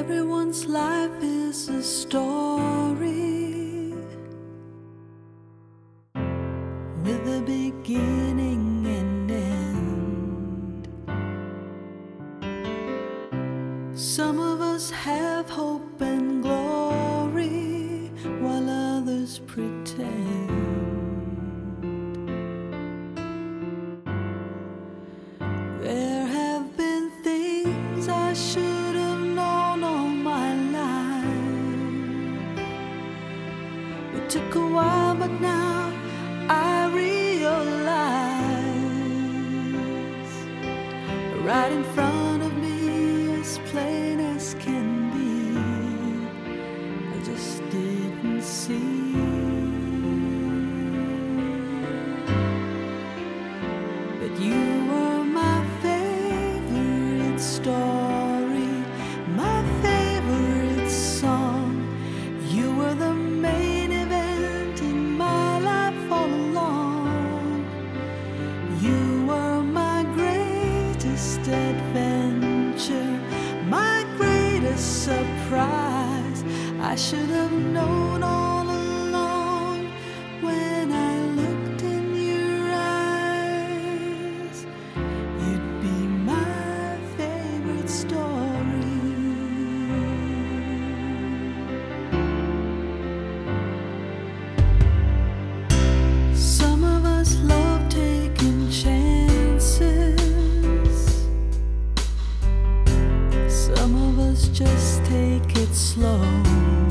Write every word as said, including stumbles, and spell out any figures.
Everyone's life is a story with a beginning and end. Some of us have hope and glory while others pretend. There have been things I should have known all my life. It took a while, but now I realize right in front of me, as plain as can be, I just didn't see that you were my favorite story, my favorite song. You were the main event in my life all along. You were my greatest adventure, my greatest surprise. I should have known all along when I looked in your eyes, you'd be my favorite story. Some of us love taking chances. Some of us just take it slow.